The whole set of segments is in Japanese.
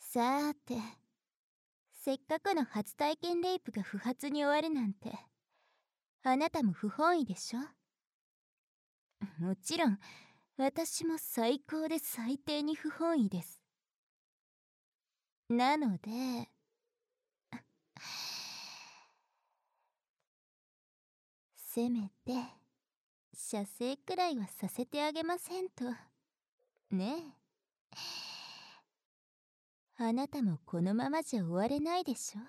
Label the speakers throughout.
Speaker 1: さーて、せっかくの初体験レイプが不発に終わるなんて、あなたも不本意でしょ。もちろん私も最高で最低に不本意です。なのでせめて射精くらいはさせてあげませんとねえ。あなたもこのままじゃ終われないでしょ。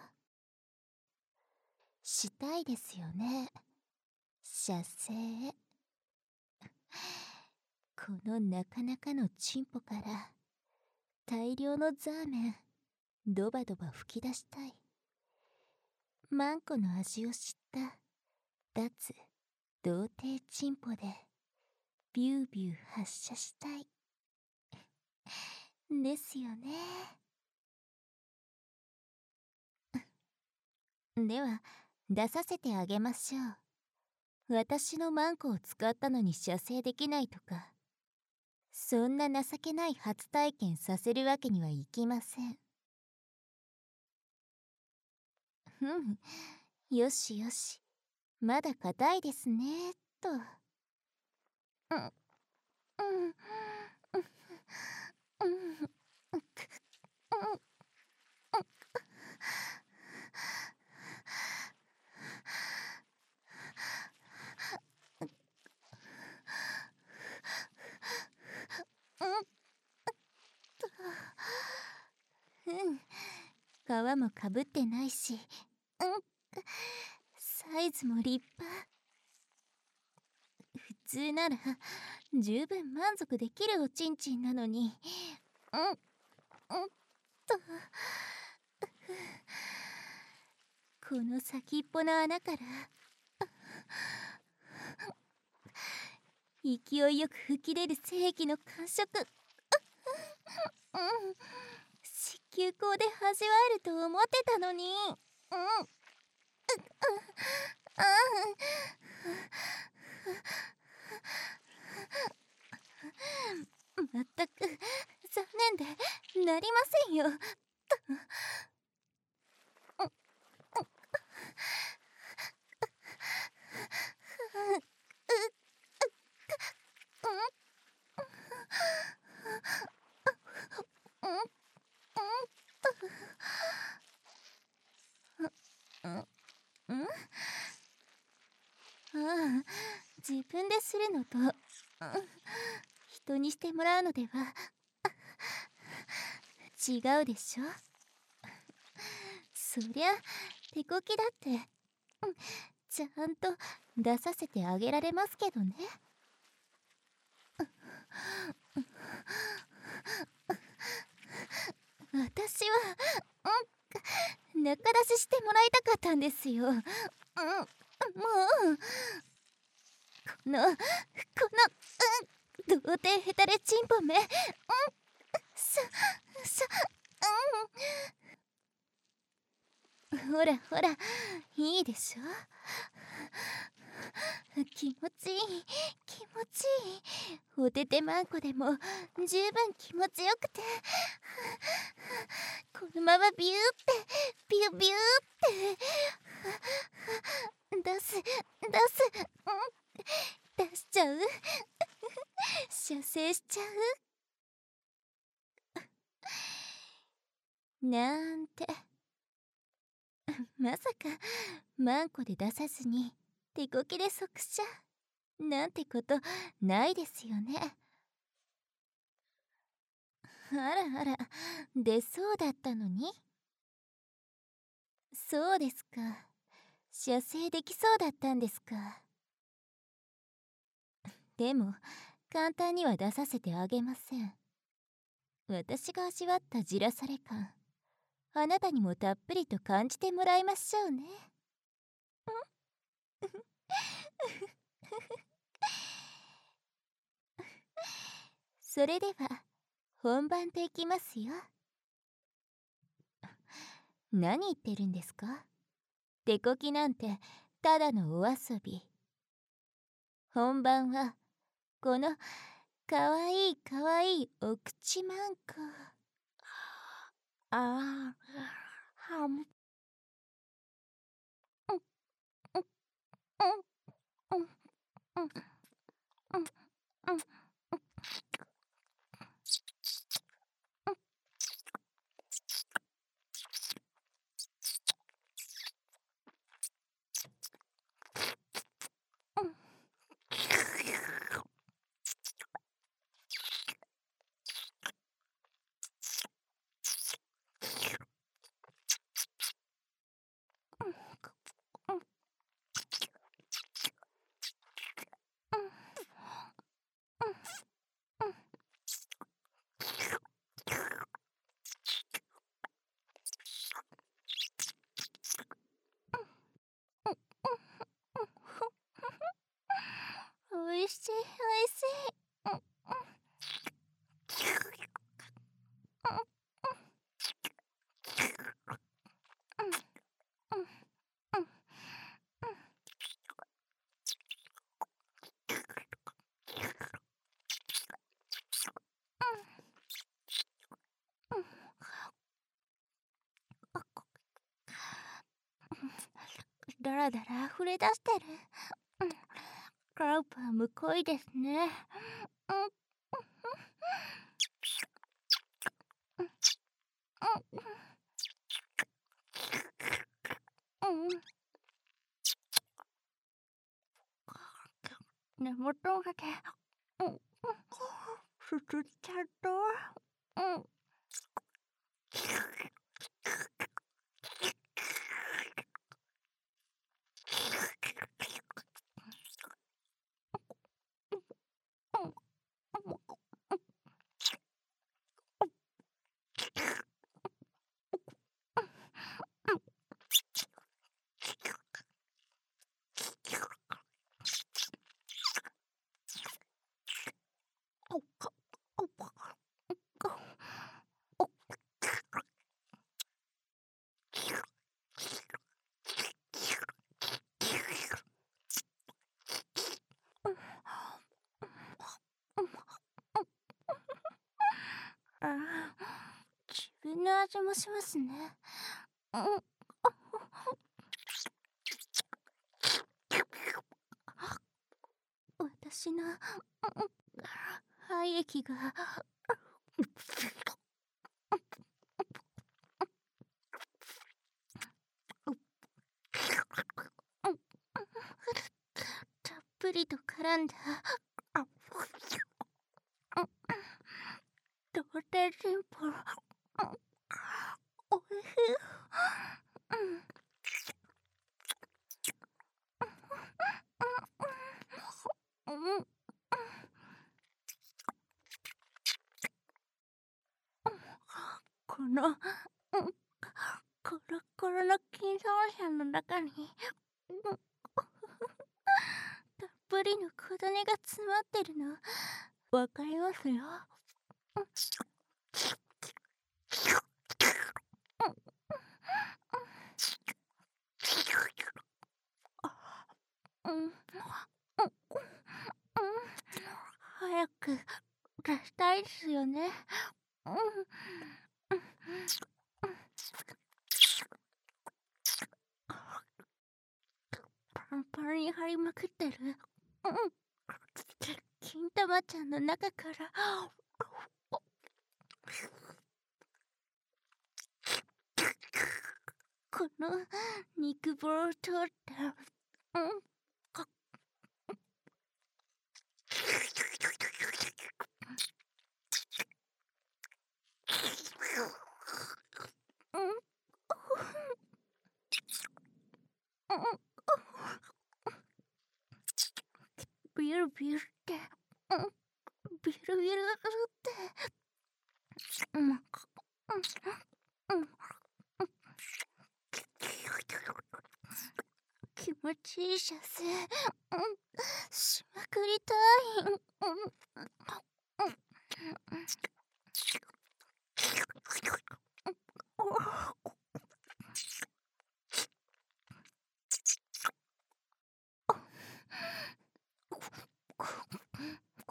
Speaker 1: したいですよね、射精。このなかなかのチンポから大量のザーメンドバドバ吹き出したい。マンコの味を知った脱童貞チンポでビュービュー発射したいですよね。では出させてあげましょう。私のマンコを使ったのに射精できないとか、そんな情けない初体験させるわけにはいきません。よしよし、まだ硬いですねと。皮もかぶってないし、サイズも立派。普通なら十分満足できるおちんちんなのに、この先っぽの穴から勢いよく吹き出る精液の感触、子宮口で味わえると思ってたのに。まったく残念でなりませんよ。自分でするのと人にしてもらうのでは違うでしょ。そりゃ手こきだってちゃんと出させてあげられますけどね。私は中出ししてもらいたかったんですよ。もうこの童貞ヘタレチンポめ、ほらほら、いいでしょ。気持ちいい気持ちいい。おててまんこでも十分気持ちよくて、このままビューってビュビューって出す出しちゃう射精しちゃうなんて。まさかマンコで出さずに手こきで即射なんてことないですよね。あらあら、出そうだったのに。そうですか、射精できそうだったんですか。でも簡単には出させてあげません。私が味わったじらされ感、あなたにもたっぷりと感じてもらいましょうね。それでは本番といきますよ。何言ってるんですか。手こきなんてただのお遊び。本番はこのかわいいかわいいお口マンコ。 ああ、はむ、うん、うん、うん、うん、うん、うん、うん、うん、うん、おいしい、おいしい。うん、うん、うん、うん、だらだら溢れ出してる。うん、カウパーむこいですね。うん、うん、うん、根元がで、うん、すすっちゃった。うん、うん、ああ、自分の味もしますね。うん、私の、肺液が、たっぷりと絡んだ、同点進歩。おいしい。うん、うん、この、うん、コロコロの金三者の中に、うん、たっぷりの小種が詰まってるの、わかりますよ。うん、うん、うん、早く出したいですよね。うん、パンパンに張りまくってる。うん、金玉ちゃんの中から、この肉棒を通って、うん、うん、うん、ビルビルって、うん、ビルビルって、うん、うん、うん、気持ちいい射精、うん、しまくりたい。うん、うん、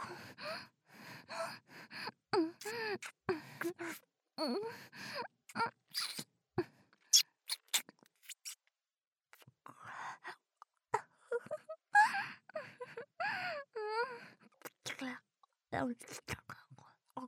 Speaker 1: うん、うん、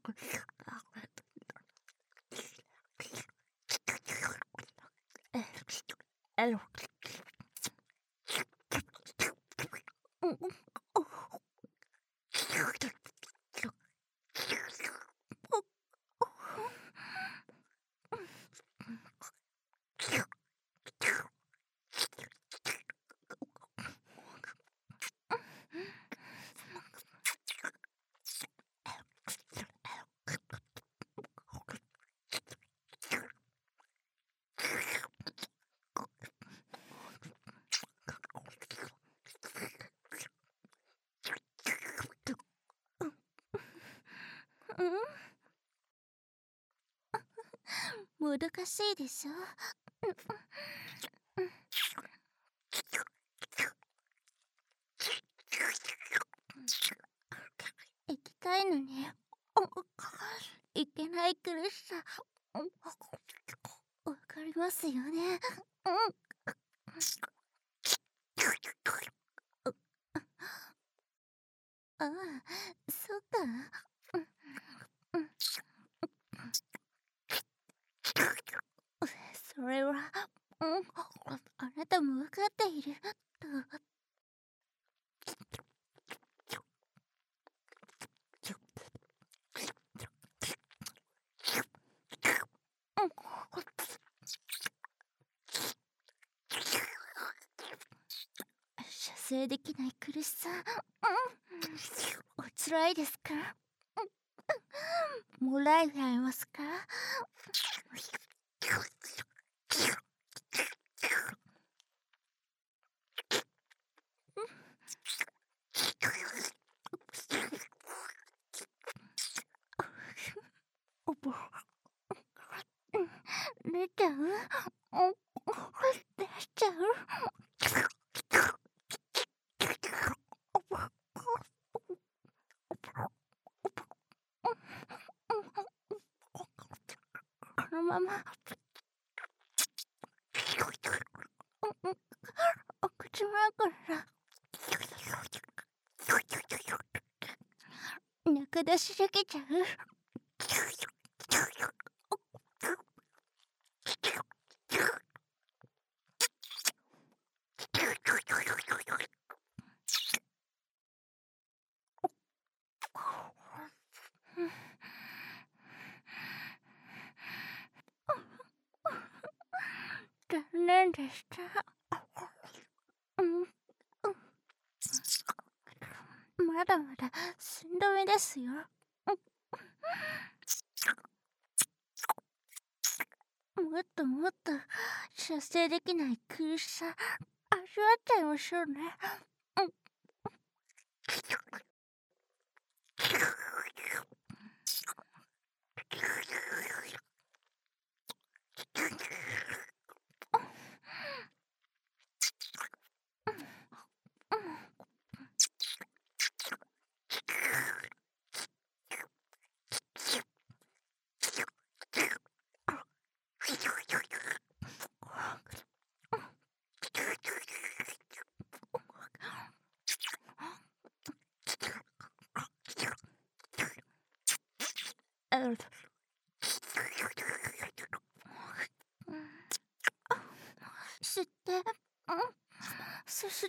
Speaker 1: もどかしいでしょ。行きたいのに行けない苦しさわかりますよね。ああ、そっか。それは、あなたも分かっていると。射精できない苦しさ、おつらいですか？もらえますか？出ちゃう？出しちゃう？このままお口の中から中出しできちゃう？残念でした。まだまだ寸止めですよ。もっともっと射精できない苦しさ味わっちゃいましょうね。吸って、そして、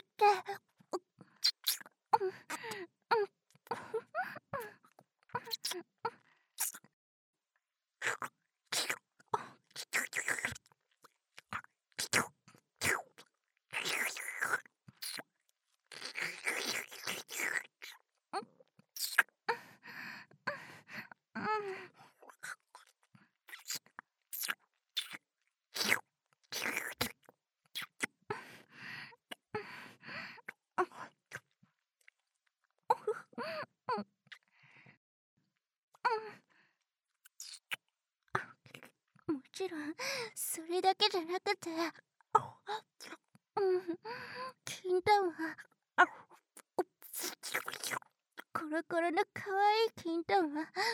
Speaker 1: もちろんそれだけじゃなくて、金玉、コロコロのかわいい金玉、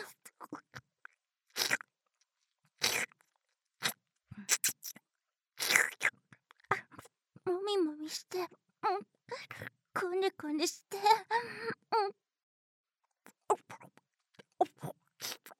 Speaker 1: もみもみして、こねこねして、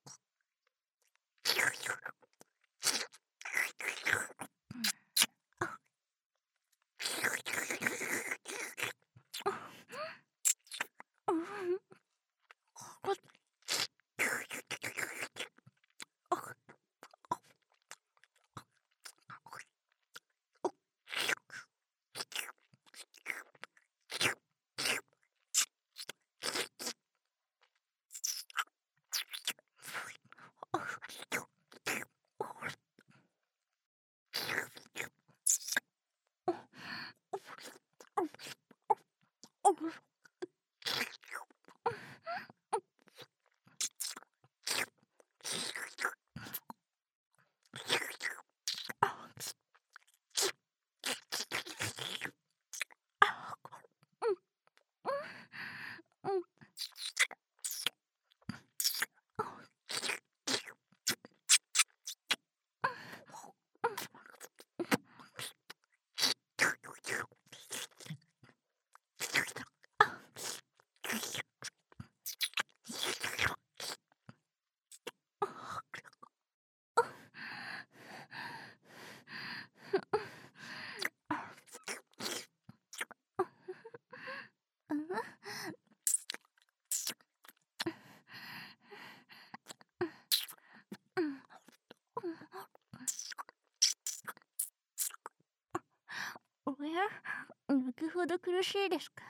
Speaker 1: 泣くほど苦しいですか？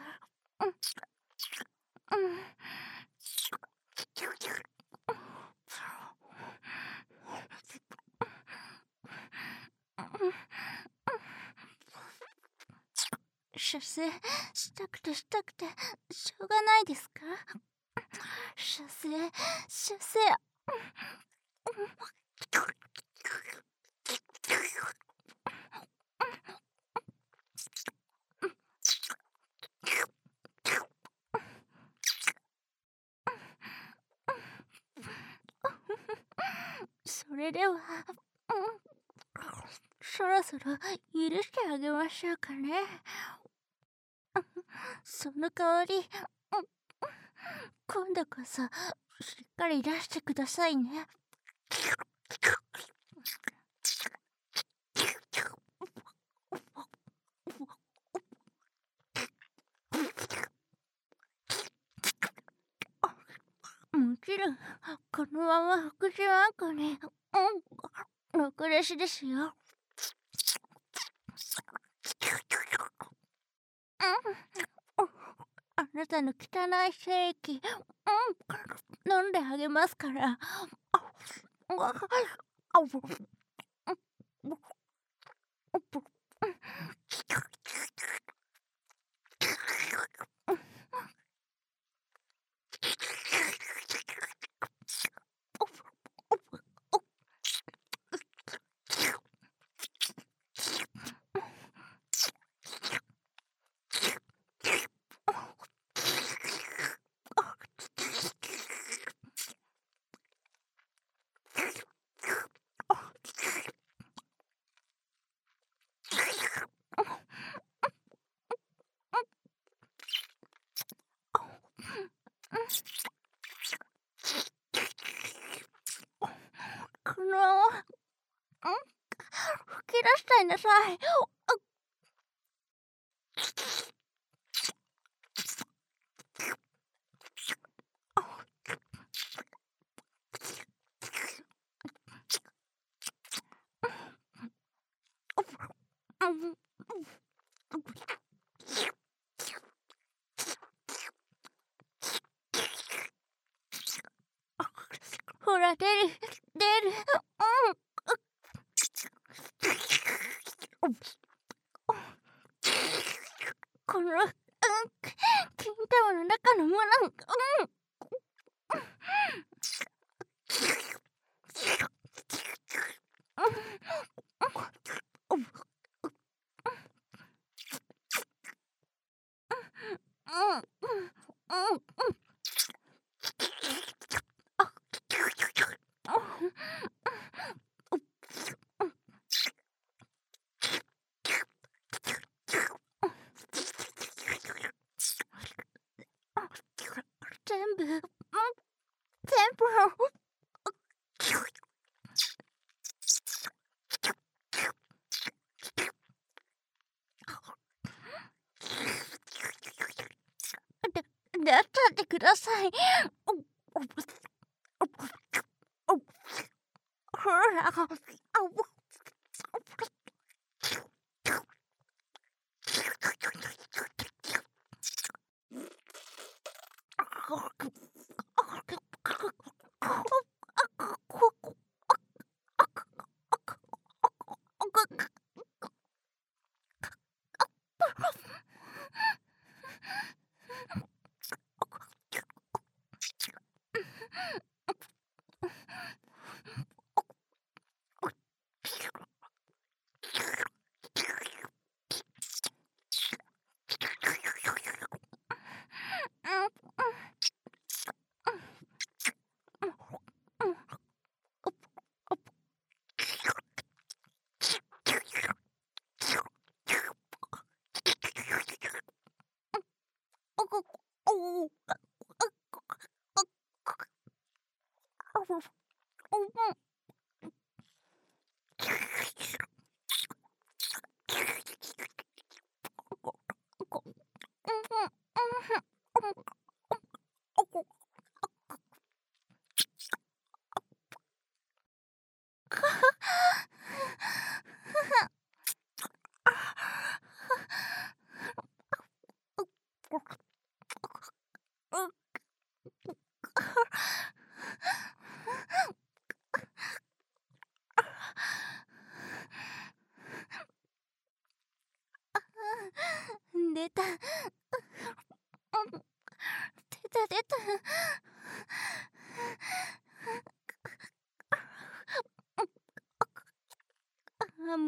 Speaker 1: 射精したくてしたくてしょうがないですか？射精射精。それでは、そろそろ許してあげましょうかね。その代わり、今度こそしっかり出してくださいね。もちろんこのまま福島あんこにろくでしですよ。あなたの汚い精液飲んであげますから。この吹き出しちゃいなさい。ほら出る出る。この金玉の中のもの全部全部だったってください。ほら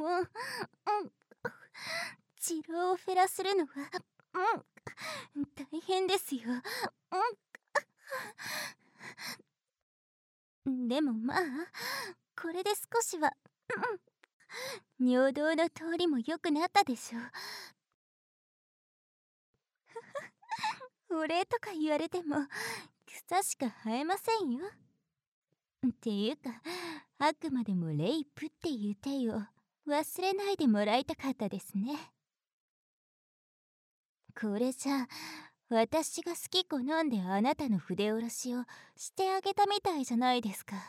Speaker 1: もう、治療をフェラするのは大変ですよ。でもまあこれで少しは尿道の通りも良くなったでしょう。お礼とか言われても草しか生えませんよ。っていうかあくまでもレイプっていう体を忘れないでもらいたかったですね。これじゃ私が好き好んであなたの筆下ろしをしてあげたみたいじゃないですか。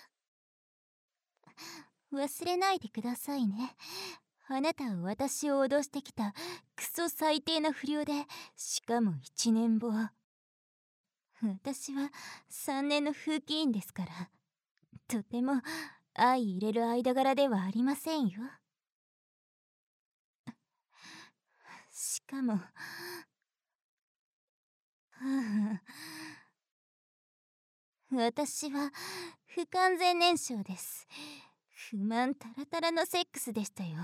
Speaker 1: 忘れないでくださいね。あなたは私を脅してきたクソ最低な不良で、しかも1年後。私は3年の風紀委員ですから、とても相入れる間柄ではありませんよ。しかも私は不完全燃焼です。不満タラタラのセックスでしたよ。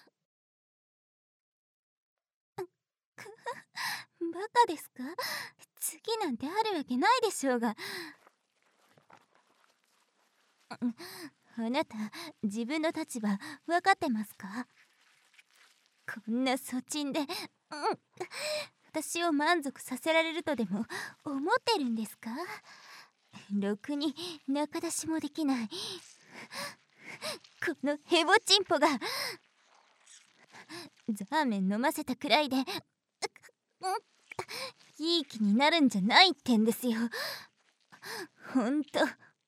Speaker 1: バカですか？次なんてあるわけないでしょうが。あなた自分の立場分かってますか？こんな粗沈で、私を満足させられるとでも思ってるんですか？ろくに仲出しもできないこのヘボチンポがザーメン飲ませたくらいでいい気になるんじゃないってんですよ。ほんと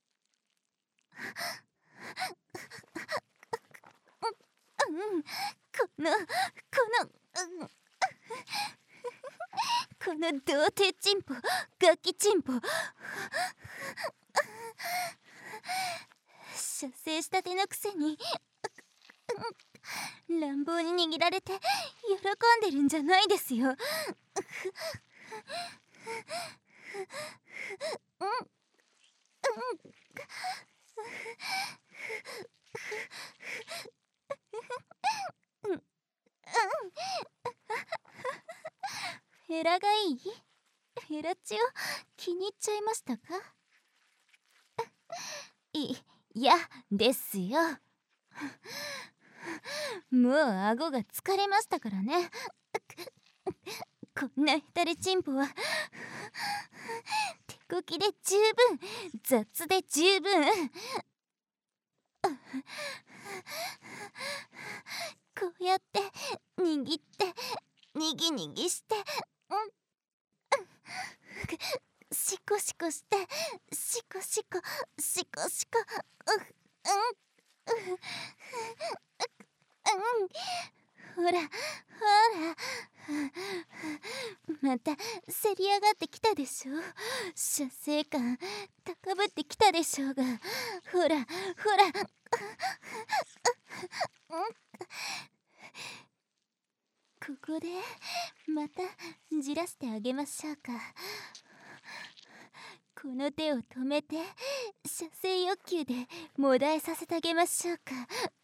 Speaker 1: この童貞チンポガキチンポ射精したてのくせに乱暴に握られて喜んでるんじゃないですよ。フェラがいい？フェラチを気に入っちゃいましたか？いやですよ。もう顎が疲れましたからね。こんなヘタレチンポは手こきで十分、雑で十分。こうやって握ってにぎにぎしてシコシコしてシコシコシコシコほらほらまたせり上がってきたでしょ。射精感高ぶってきたでしょうが、ほらほらここでまたじらしてあげましょうか。この手を止めて射精欲求でもだえさせてあげましょうか。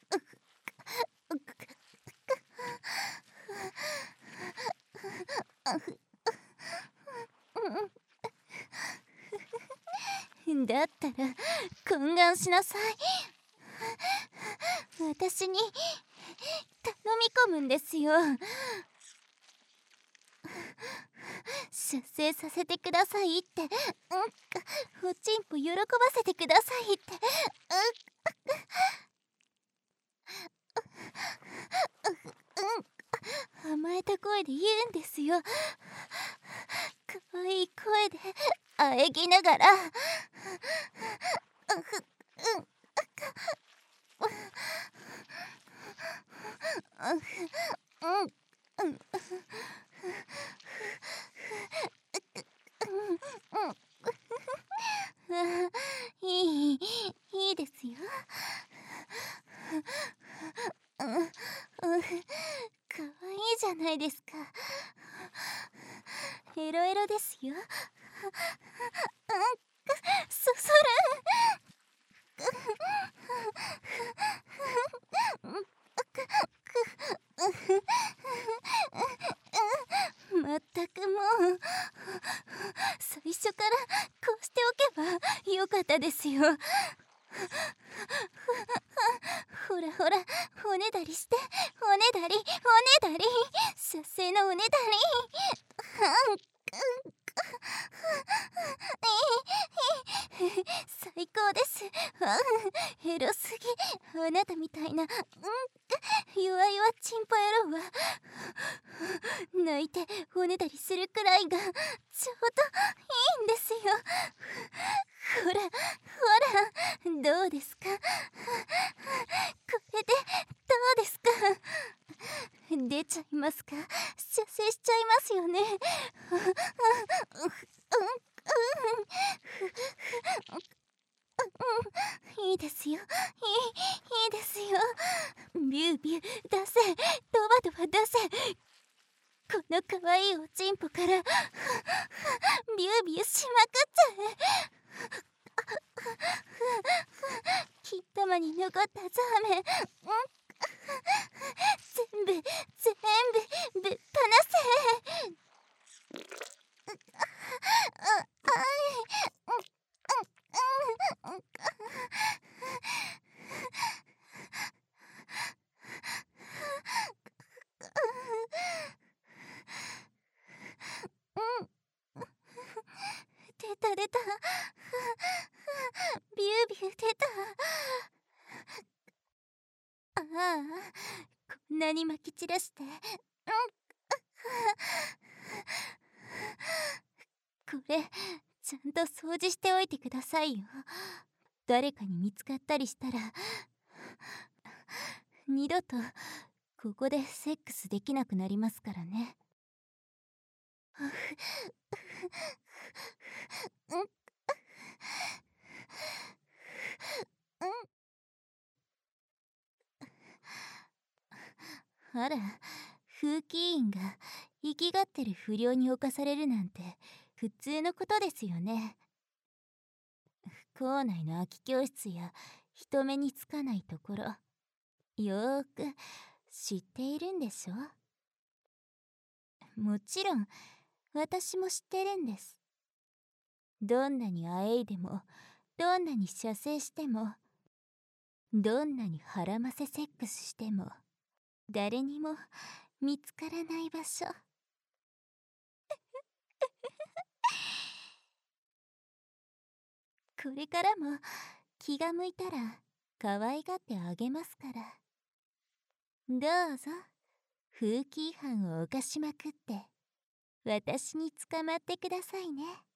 Speaker 1: だったら懇願しなさい。私に頼み込むんですよ。出世させてくださいって、おちんぽ喜ばせてくださいって、甘えた声で言うんですよ。かわいい声であえぎながら。いいですよ。かわいいじゃないですか。エロエロですよ。そそるほらほら、おねだりして、おねだり、おねだり、射精のおねだり。最高です。エロすぎ。あなたみたいな弱々チンポ野郎は泣いておねだりするくらいがちょうどいいんですよ。ほらほら、どうですか。これでどうですか。出ちゃいますか。射精しちゃいますよね。いいですよ、いいですよ。ビュービュー出せ、ドバドバ出せ。この可愛いおちんぽからビュービューしまくっちゃえ。金玉に残ったザーメン全部ぶっ放せ。出た出た、ビュービュー出た。ああ、こんなにまき散らしてこれちゃんと掃除しておいてくださいよ。誰かに見つかったりしたら二度とここでセックスできなくなりますからね。あら、風紀委員が生きがってる不良に侵されるなんて普通のことですよね。校内の空き教室や人目につかないところ、よーく知っているんでしょ。もちろん私も知ってるんです。どんなにあえいでも、どんなに射精しても、どんなに腹ませセックスしても、誰にも見つからない場所。これからも気が向いたら可愛がってあげますから。どうぞ風紀違反を犯しまくって私に捕まってくださいね。